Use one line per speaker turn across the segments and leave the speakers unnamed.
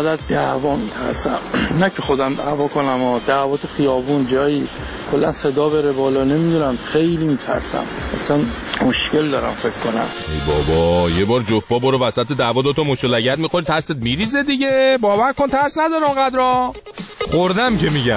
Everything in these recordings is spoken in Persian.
فقط دعوا میترسم. نه که خودم دعوا کنم و دعوا تو خیابون جایی کلا صدا بره بالا، نمیدونم، خیلی میترسم. اصلا مشکل دارم فکر کنم.
ای بابا یه بار جفت برو وسط دعوا دوتا مشت لگد میخوری ترست میریزه دیگه. باور کن ترس نداره اونقدرا. خوردم که میگم.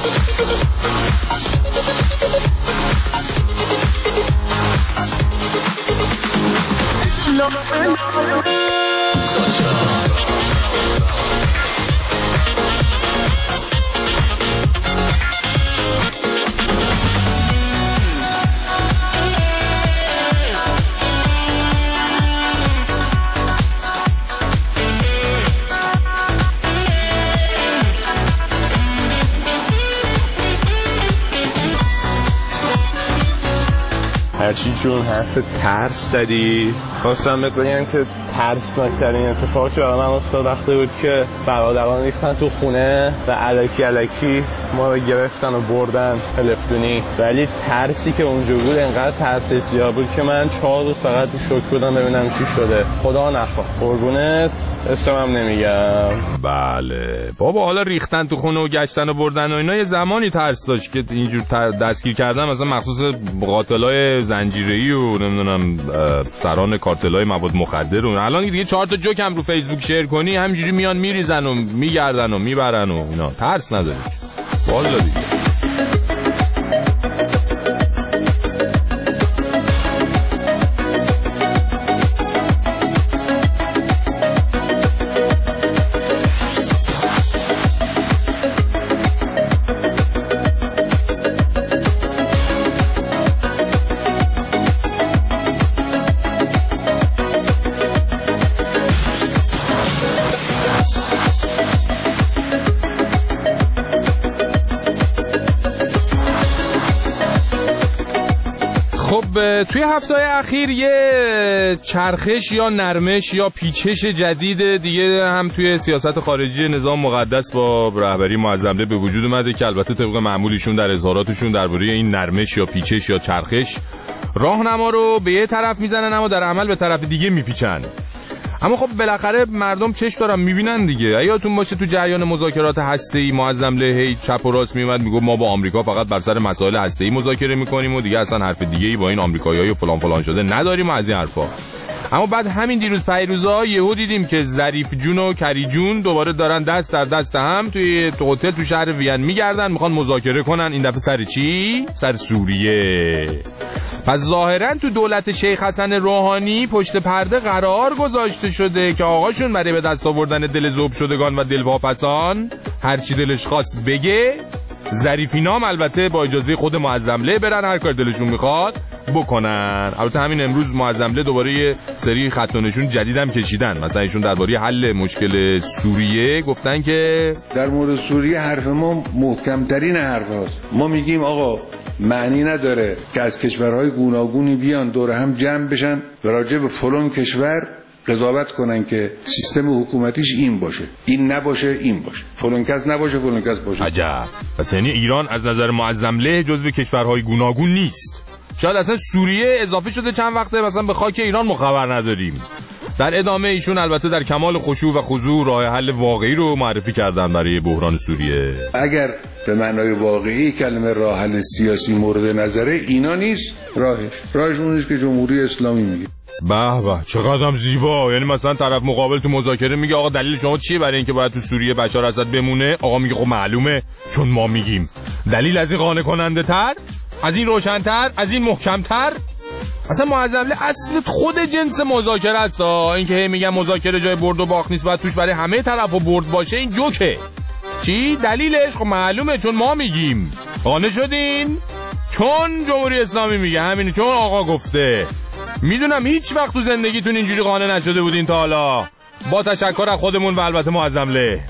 هرچی جون حرف ترس زدی، خواستم بهت بگم که ترسناک‌ترین اتفاقی که برای من افتاد وقتی بود که برادران ریختن تو خونه و الکی ما رو گرفتن و بردن تلفنی. ولی ترسی که اونجا بود انقدر ترس زیاد بود که من 4 روز فقط تو شوک بودم ببینم چی شده. خدا نخواه. قربونت اسمم نمیگم. بله بابا، حالا ریختن تو خونه و گشتن و بردن و اینا یه زمانی ترس داشت که اینجور دستگیر کردن، مثلا مخصوص قاتلای زنجیره‌ای و نمیدونم سران کارتلای مواد مخدر و الان دیگه 4 تا جوک هم رو فیسبوک شیر کنی همینجوری میان میریزن و میگردن و میبرن و اینا. ترس نداری والا دیگه. توی هفته‌های اخیر یه چرخش یا نرمش یا پیچش جدید دیگه هم توی سیاست خارجی نظام مقدس با رهبری معظم‌له به وجود اومده که البته طبق معمولیشون در اظهاراتشون درباره این نرمش یا پیچش یا چرخش راهنما رو به یه طرف میزنن اما در عمل به طرف دیگه میپیچن. اما خب بالاخره مردم چشم دارن میبینن دیگه. یادتون باشه تو جریان مذاکرات هسته‌ای معظم‌له هی چپ و راست میومد میگفت ما با آمریکا فقط بر سر مسائل هسته‌ای مذاکره میکنیم و دیگه اصلا حرف دیگه‌ای با این آمریکایی‌ها فلان فلان شده نداریم و از این حرفا. اما بعد همین دیروز پیروزا یهو دیدیم که ظریف جون و کری جون دوباره دارن دست در دست هم توی هتل تو شهر وین میگردن، میخوان مذاکره کنن. این دفعه سر چی؟ سر سوریه. پس ظاهرا تو دولت شیخ حسن روحانی پشت پرده قرار گذاشته شده که آقاشون برای به دست آوردن دل ذوب شدگان و دلواپسان هر چی دلش خواست بگه، ظریفینام البته با اجازه خود معظم‌له برن هر کار دلشون میخواد بکنن. البته همین امروز معظم‌له دوباره یه سری خط و نشون جدیدم کشیدن. مثلا ایشون درباره حل مشکل سوریه گفتن که
در مورد سوریه حرف ما محکم‌ترین حرف هست. ما میگیم آقا معنی نداره که از کشورهای گوناگونی بیان دور هم جمع بشن و راجع به فلان کشور قضاوت کنن که سیستم حکومتیش این باشه، این نباشه، این باشه، فلان کس نباشه، فلان کس باشه.
عجب. پس یعنی ایران از نظر معظم‌له جزو کشورهای گوناگون نیست. شاید اصلا سوریه اضافه شده چند وقته مثلا به خاک ایران ما خبر نداریم. در ادامه ایشون البته در کمال خشوع و خضوع راه حل واقعی رو معرفی کردن برای بحران سوریه.
اگر به معنای واقعی کلمه راه حل سیاسی مورد نظره، اینا نیست راهش اون نیست که جمهوری اسلامی میگه.
به به چقدرم زیبا. یعنی مثلا طرف مقابل تو مذاکره میگه آقا دلیل شما چیه برای اینکه باید تو سوریه بشار اسد بمونه؟ آقا میگه خب معلومه چون ما میگیم. دلیل از این قانع کننده تر، از این روشن‌تر، از این محکم‌تر؟ اصلا معظم‌له اصل خود جنس مذاکره است. این که هی میگن مذاکره جای برد و باخت نیست، باید توش برای همه طرفا برد باشه، این جوکه. چی دلیلش؟ خب معلومه چون ما میگیم. قانع شدین؟ چون جمهوری اسلامی میگه، همینه، چون آقا گفته. میدونم هیچ وقت تو زندگیتون اینجوری قانع نشده بودین تا حالا. با تشکر از خودمون و البته معظم‌له.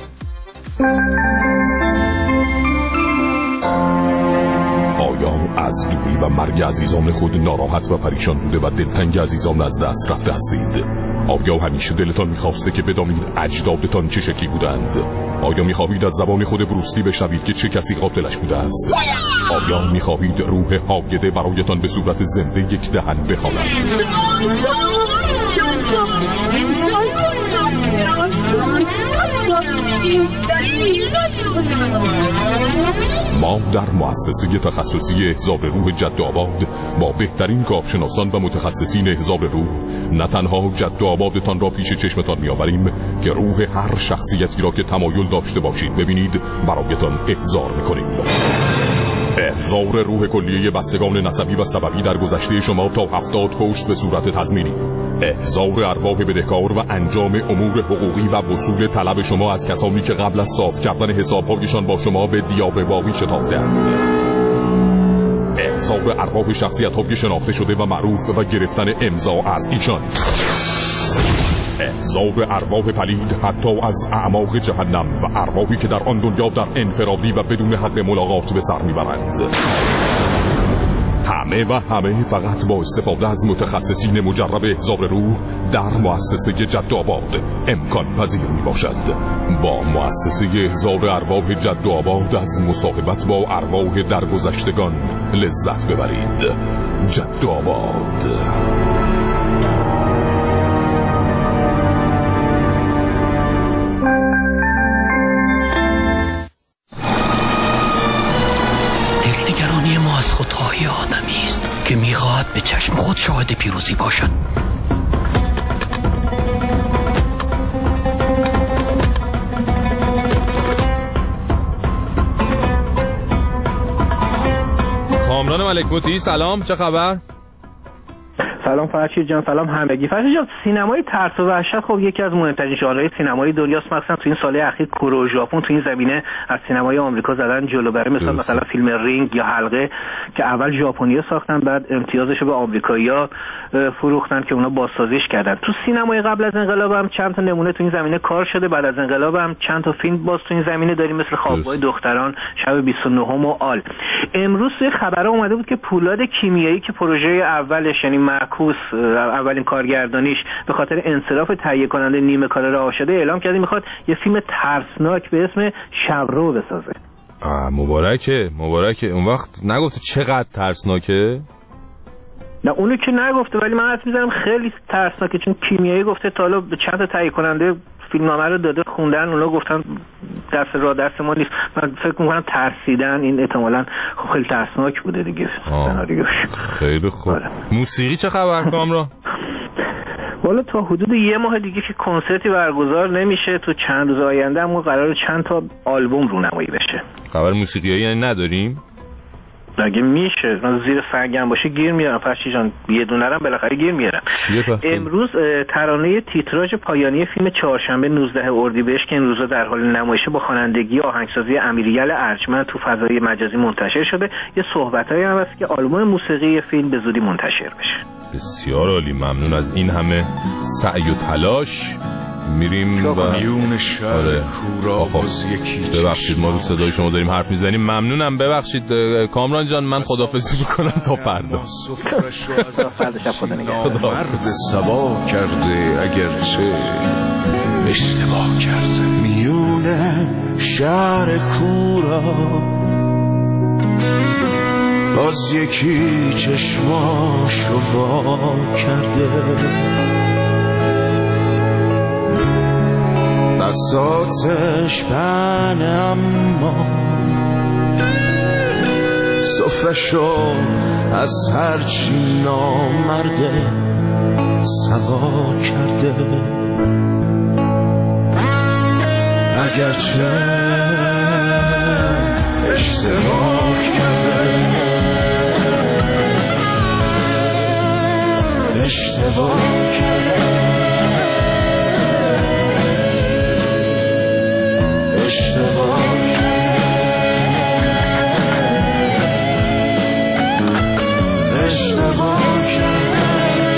آیا از دوری و مرگ عزیزان خود ناراحت و پریشان بوده و دلتنگ عزیزان از دست رفته هستید؟ آیا همیشه دلتان میخواسته که بدانید اجدادتان چه شکلی بودند؟ آیا میخواهید از زبان خود بروسلی بشنوید که چه کسی قاتلش بوده است؟ آیا میخواهید روح حاقده برایتان به صورت زنده یک دهن بخواند؟
ما در مؤسسه تخصصی احزاب روح جدوآباد با بهترین کارشناسان و متخصصین احزاب روح نه تنها جدوآبادتان را پیش چشمتان می‌آوریم که روح هر شخصیتی را که تمایل داشته باشید ببینید برایتان احضار می‌کنیم. احضار روح کلیه بستگان نسبی و سببی در گذشته شما تا 70 پشت به صورت تضمینی، احضار ارواح بدهکار و انجام امور حقوقی و وصول طلب شما از کسانی که قبل از صاف کردن حساب‌هایشان با شما به دیار واقعی شتافته‌اند، احضار ارواح شخصیت‌های شناخته شده و معروف و گرفتن امضا از ایشان، احضار ارواح پلید حتی از اعماق جهنم و ارواحی که در آن دنیا در انفرادی و بدون حق ملاقات به سر میبرند. همه فقط با استفاده از متخصصین مجرب احضار روح در مؤسسه جدوآباد امکان پذیر می باشد. با مؤسسه احضار ارواح جدوآباد از مصاحبت با ارواح درگذشتگان لذت ببرید. جدوآباد.
دلنگرانی ما از خودخواهی آدمی است که میخواهد به چشم خود شاهد پیروزی باشد.
کامران ملکموتی سلام، چه خبر؟
سلام فرشید جان، سلام همگی. فرشید جان، سینمای ترس و وحشت خب یکی از مهمترین ژانرهای سینمایی دنیاست، مخصوصا تو این سالهای اخیر کره و ژاپن تو این زمینه از سینمای آمریکا زدن جلو. برای مثلا فیلم رینگ یا حلقه که اول ژاپنی‌ها ساختن، بعد امتیازش رو به آمریکایی‌ها فروختن که اونا بازسازیش کردن. تو سینمای قبل از انقلاب هم چند تا نمونه تو این زمینه کار شده، بعد از انقلاب هم چند تا فیلم باز تو این زمینه داریم، مثل خوابگاه دختران، شب 29 و آل. امروز توی خبرها اومده بود که پولاد کیمیایی که پروژه اولش یعنی معکوس اولین کارگردانیش به خاطر انصراف تهیه کننده نیمه کاره رها شده، اعلام کرده میخواد یه فیلم ترسناک به اسم شبرو بسازه.
مبارکه. اون وقت نگفته چقدر ترسناکه؟
نه اونو که نگفته، ولی من حس می‌زنم خیلی ترسناکه، چون کیمیایی گفته تا حالا به چند تا تهیه کننده فیلمنامه رو داده خوندن، اونا گفتن دست ما نیست. من فکر می‌کنم ترسیدن، این احتمالاً خیلی ترسناک بوده دیگه سناریوش.
خیلی خوب. موسیقی چه خبر کامران؟
والا تا حدود یه ماه دیگه که کنسرتی برگزار نمیشه، تو چند روز آینده هم قراره چند تا آلبوم رونمایی بشه.
خبر موسیقیایی یعنی نداریم؟
اگه میشه من زیر سنگم باشه گیر میارم فرشی جان، یه دونه رم بالاخره گیر میارم. امروز ترانه تیتراژ پایانی فیلم چهارشنبه 19 اردیبهشت که این روزا در حال نمایشه با خوانندگی آهنگسازی امیریل ارجمند تو فضای مجازی منتشر شده. یه صحبتایی هم هست که آلبوم موسیقی فیلم به زودی منتشر بشه.
بسیار عالی، ممنون از این همه سعی و تلاش. میریم و ببخشید ما رو صدای شما داریم حرف میزنیم. ممنونم، ببخشید کامران جان، من خداحافظی میکنم تا فردا.
مرد سبا کرده اگرچه اشتباه کرده، میونه شهر کورا باز یکی چشماشو وا کرده، بساتش پنه اما صفشو از هرچی نامرده سوا کرده، اگرچه اشتباه کرده، اشتباه کرده، اشتباه کرده، اشتباه کرده.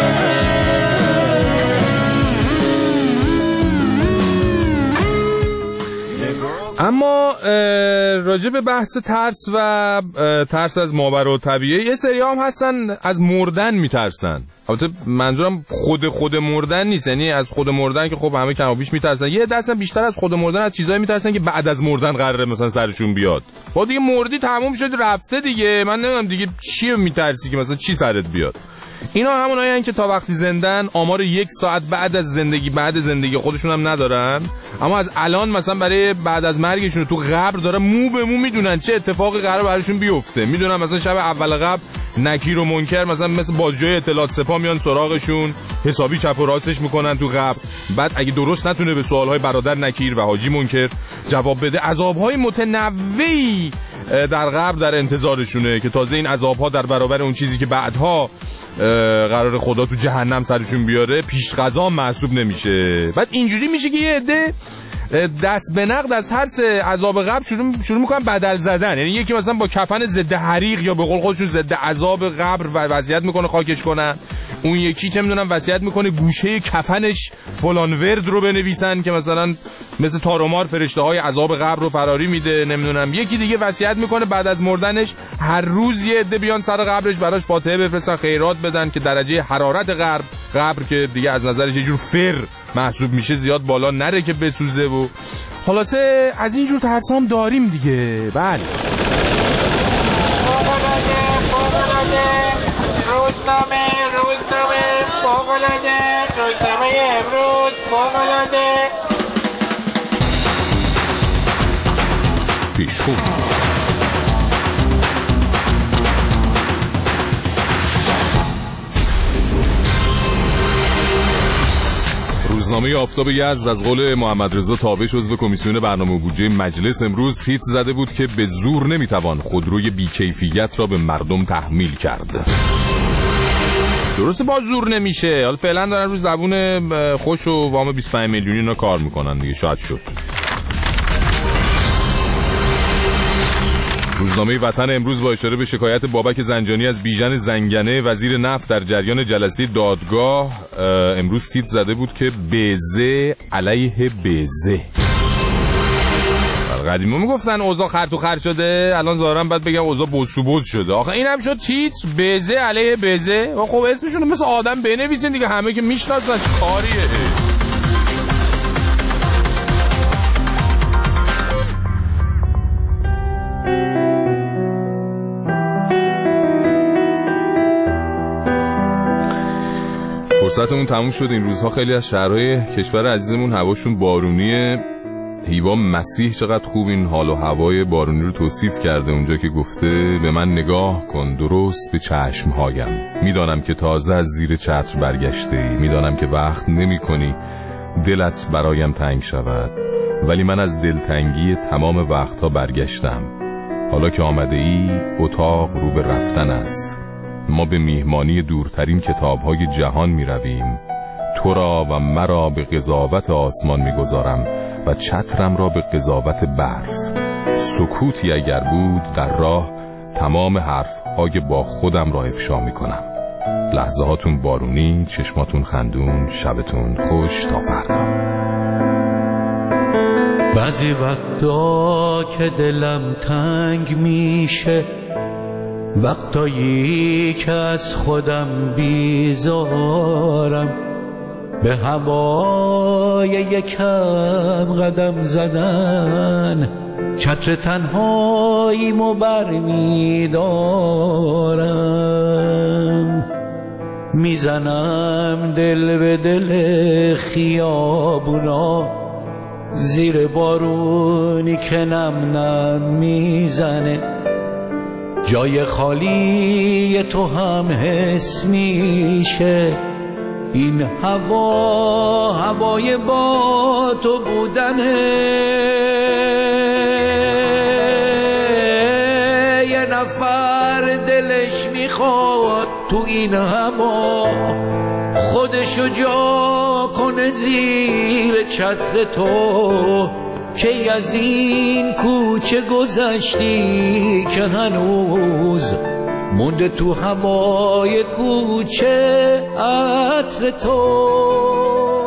اما راجع به بحث ترس و ترس از ماورا الطبیعه، یه سری هم هستن از مردن میترسن. البته منظورم خود مردن نیست، یعنی از خود مردن که خب همه کم و بیش میترسن، یه دستم بیشتر از خود مردن از چیزایی میترسن که بعد از مردن قراره مثلا سرشون بیاد. با دیگه مردی تموم شد رفته دیگه، من نمیدونم دیگه چی میترسی که مثلا چی سرت بیاد. اینا همونایین که تا وقتی زندن آمار 1 ساعت بعد زندگی خودشون هم ندارن، اما از الان مثلا برای بعد از مرگشون تو قبر دارن مو به مو میدونن چه اتفاقی قراره براشون بیفته. میدونن مثلا شب اول قبر نکیر و منکر مثلا مثل بازجوی اطلاعات سپاه میان سراغشون، حسابی چپ و راستش میکنن تو قبر. بعد اگه درست نتونه به سوالهای برادر نکیر و حاجی منکر جواب بده، عذابهای متنوعی در قبر در انتظارشونه که تازه این عذابها در برابر اون چیزی که بعدها قرار خدا تو جهنم سرشون بیاره پیش قضا محسوب نمیشه. بعد اینجوری میشه که یه عده دست به نقد از ترس عذاب قبر شروع میکنن بدل زدن. یعنی یکی مثلا با کفن ضد حریق یا به قول خودشون ضد عذاب قبر وصیت میکنه خاکش کنن، اون یکی چه میدونم وصیت میکنه گوشه کفنش فلان ورد رو بنویسن که مثلا مثل تارومار فرشته های عذاب قبر رو فراری میده. نمیدونم یکی دیگه وصیت میکنه بعد از مردنش هر روز یه عده بیان سر قبرش براش فاتحه بفرستن، خیرات بدن که درجه حرارت قبر که دیگه از نظرش یه جور فر محسوب میشه زیاد بالا نره که بسوزه. و خلاصه از این جور ترسام داریم دیگه. بله روزنامه امروز
پیشخون روزنامه آفتاب یزد از قول محمد رضا تابش عضو کمیسیون برنامه و بودجه مجلس امروز تیتر زده بود که به زور نمیتوان خودروی بیکیفیت را به مردم تحمیل کرد. درسته با زور نمیشه، حالا فعلا دارن روی زبون خوش و وام 25 میلیونی اینا کار میکنن دیگه، شاید شد. روزنامه وطن امروز با اشاره به شکایت بابک زنجانی از بیژن زنگنه وزیر نفت در جریان جلسه دادگاه امروز تیتر زده بود که بیزه علیه بیزه. قدیما میگفتن اوضاع خرط و خر شده، الان ظاهرا بعد بگم اوضاع بوس تو بوس شده. آخه اینم شد تیتر بیزه علیه بیزه. خب اسمشون مثل آدم بنویسین دیگه، همه که میشناسن چه کاریه. فرصتمون تموم شد. این روزها خیلی از شهرهای کشور عزیزمون هواشون بارونیه. هیوا مسیح چقدر خوب این حال و هوای بارونی رو توصیف کرده اونجا که گفته به من نگاه کن درست به چشمهایم، میدانم که تازه از زیر چتر برگشته ای، میدانم که وقت نمی کنی دلت برایم تنگ شود، ولی من از دلتنگی تمام وقتها برگشتم. حالا که آمده ای اتاق رو به رفتن است. ما به میهمانی دورترین کتاب‌های جهان می‌رویم. تو را و مرا به قضاوت آسمان می‌گذارم و چترم را به قضاوت برف. سکوتی اگر بود در راه تمام حرف‌های با خودم را افشا می‌کنم. لحظه هاتون بارونی، چشماتون خندون، شبتون خوش تا فردا.
بعضی وقتا که دلم تنگ میشه، وقتایی که از خودم بیزارم، به هوای یکم قدم زدن چتر تنهاییمو برمیدارم، میزنم دل به دل خیابونا، زیر بارونی که نم نم میزنه، جای خالی تو هم حس میشه، این هوا هوای با تو بودنه، یه نفر دلش میخواد تو این هوا خودشو جا کنه زیر چتر تو، که از این کوچه گذشتی که هنوز مونده تو هوای کوچه عطر تو.